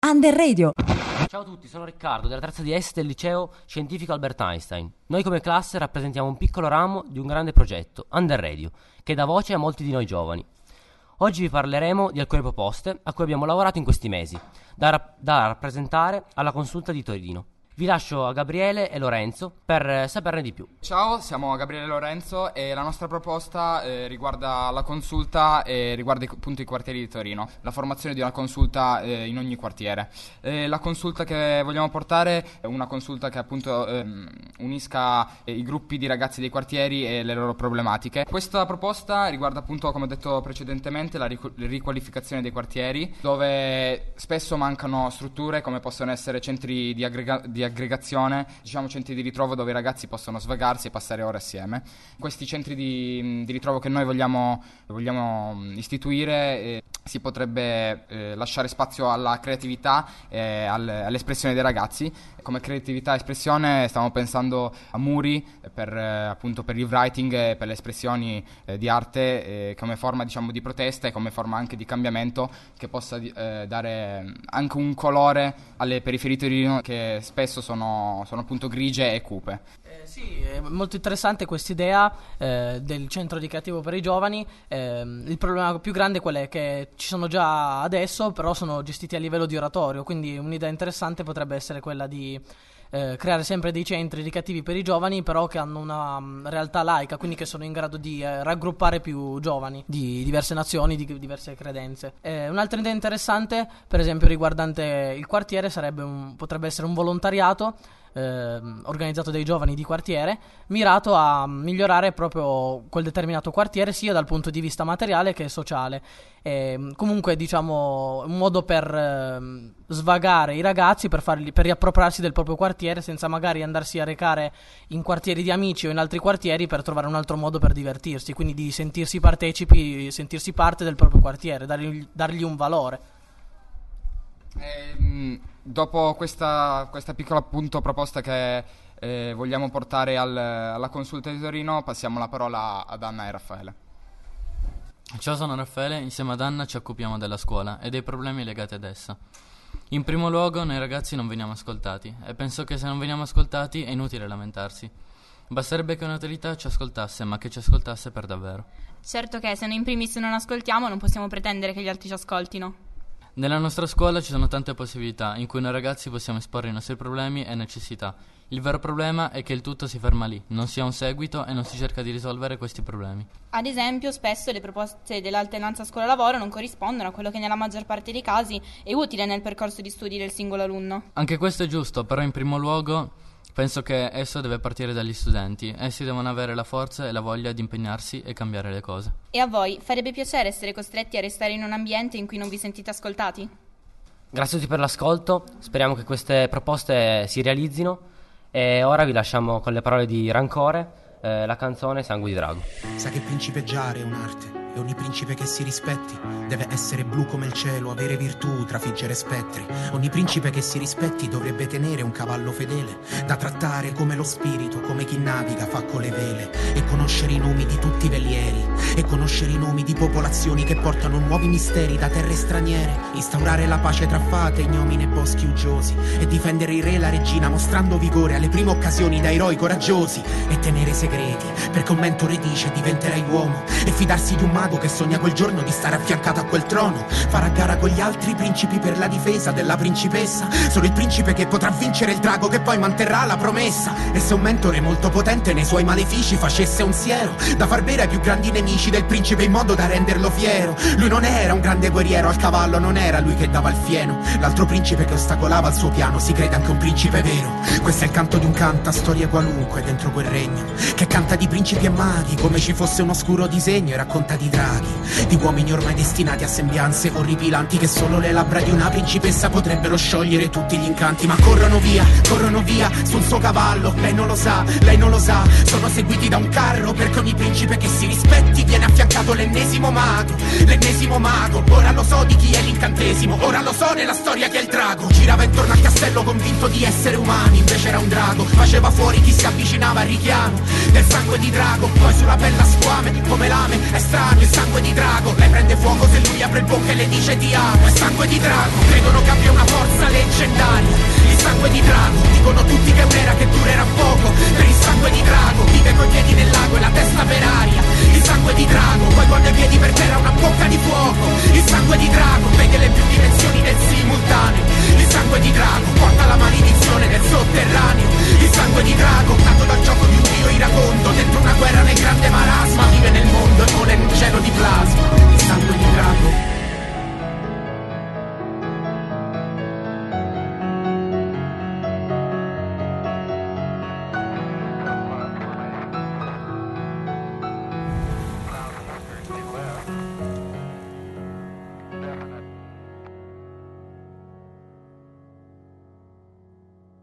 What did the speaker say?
Under Radio. Ciao a tutti, sono Riccardo della terza DS del liceo scientifico Albert Einstein. Noi come classe rappresentiamo un piccolo ramo di un grande progetto, Under Radio, che dà voce a molti di noi giovani. Oggi vi parleremo di alcune proposte a cui abbiamo lavorato in questi mesi, da rappresentare alla consulta di Torino. Vi lascio a Gabriele e Lorenzo per saperne di più. Ciao, siamo Gabriele e Lorenzo e la nostra proposta riguarda la consulta e riguarda appunto i quartieri di Torino, la formazione di una consulta in ogni quartiere. La consulta che vogliamo portare è una consulta che appunto unisca i gruppi di ragazzi dei quartieri e le loro problematiche. Questa proposta riguarda appunto, come ho detto precedentemente, la riqualificazione dei quartieri, dove spesso mancano strutture come possono essere centri di aggregazione, diciamo centri di ritrovo dove i ragazzi possono svagarsi e passare ore assieme. Questi centri di ritrovo che noi vogliamo istituire, si potrebbe lasciare spazio alla creatività e all'espressione dei ragazzi. Come creatività e espressione stiamo pensando a muri appunto per il writing e per le espressioni di arte, come forma diciamo di protesta e come forma anche di cambiamento che possa dare anche un colore alle periferie di Torino che spesso sono appunto grigie e cupe. Sì, è molto interessante quest'idea del centro educativo per i giovani. Il problema più grande qual è? Che ci sono già adesso, però sono gestiti a livello di oratorio, quindi un'idea interessante potrebbe essere quella di creare sempre dei centri educativi per i giovani, però che hanno una realtà laica, quindi che sono in grado di raggruppare più giovani di diverse nazioni, di diverse credenze. Un'altra idea interessante, per esempio riguardante il quartiere, potrebbe essere un volontariato organizzato dai giovani di quartiere, mirato a migliorare proprio quel determinato quartiere sia dal punto di vista materiale che sociale. Comunque diciamo un modo per svagare i ragazzi, per riappropriarsi del proprio quartiere senza magari andarsi a recare in quartieri di amici o in altri quartieri per trovare un altro modo per divertirsi, quindi di sentirsi partecipi, sentirsi parte del proprio quartiere, dargli un valore. Dopo questa piccola appunto proposta che vogliamo portare alla consulta di Torino, passiamo la parola ad Anna e Raffaele. Ciao, sono Raffaele, insieme ad Anna ci occupiamo della scuola e dei problemi legati ad essa. In primo luogo, noi ragazzi non veniamo ascoltati e penso che se non veniamo ascoltati è inutile lamentarsi. Basterebbe che un'autorità ci ascoltasse, ma che ci ascoltasse per davvero. Certo che se noi in primis non ascoltiamo non possiamo pretendere che gli altri ci ascoltino. Nella nostra scuola ci sono tante possibilità in cui noi ragazzi possiamo esporre i nostri problemi e necessità. Il vero problema è che il tutto si ferma lì, non si ha un seguito e non si cerca di risolvere questi problemi. Ad esempio, spesso le proposte dell'alternanza scuola-lavoro non corrispondono a quello che nella maggior parte dei casi è utile nel percorso di studi del singolo alunno. Anche questo è giusto, però in primo luogo penso che esso deve partire dagli studenti. Essi devono avere la forza e la voglia di impegnarsi e cambiare le cose. E a voi farebbe piacere essere costretti a restare in un ambiente in cui non vi sentite ascoltati? Grazie a tutti per l'ascolto, speriamo che queste proposte si realizzino e ora vi lasciamo con le parole di Rancore, la canzone Sangue di Drago. Sa che principeggiare è un'arte e ogni principe che si rispetti deve essere blu come il cielo, avere virtù, trafiggere spettri. Ogni principe che si rispetti dovrebbe tenere un cavallo fedele da trattare come lo spirito, come chi naviga fa con le vele, e conoscere i nomi di tutti i velieri, e conoscere i nomi di popolazioni che portano nuovi misteri da terre straniere, instaurare la pace tra fate, ignomine e boschi uggiosi, e difendere il re e la regina mostrando vigore alle prime occasioni da eroi coraggiosi, e tenere segreti perché un mentore dice diventerai uomo, e fidarsi di un mago che sogna quel giorno di stare affiancato a quel trono, farà gara con gli altri principi per la difesa della principessa, solo il principe che potrà vincere il drago che poi manterrà la promessa. E se un mentore molto potente nei suoi malefici facesse un siero da far bere ai più grandi nemici del principe in modo da renderlo fiero, lui non era un grande guerriero al cavallo, non era lui che dava il fieno, l'altro principe che ostacolava il suo piano si crede anche un principe vero. Questo è il canto di un canta storie qualunque dentro quel regno, che canta di principi e maghi come ci fosse un oscuro disegno, e racconta di draghi, di uomini ormai destinati a sembianze orripilanti che solo le labbra di una principessa potrebbero sciogliere tutti gli incanti. Ma corrono via sul suo cavallo, lei non lo sa, sono seguiti da un carro, perché ogni principe che si rispetti viene affiancato l'ennesimo mago. Ora lo so di chi è l'incantesimo, ora lo so nella storia chi è il drago. Girava intorno al castello convinto di essere umani, invece era un drago, faceva fuori chi si avvicinava al richiamo del sangue di drago, poi sulla pelle a squame come lame, è strano Il sangue di drago, lei prende fuoco se lui apre bocca e le dice ti amo. È sangue di drago, credono che abbia una forza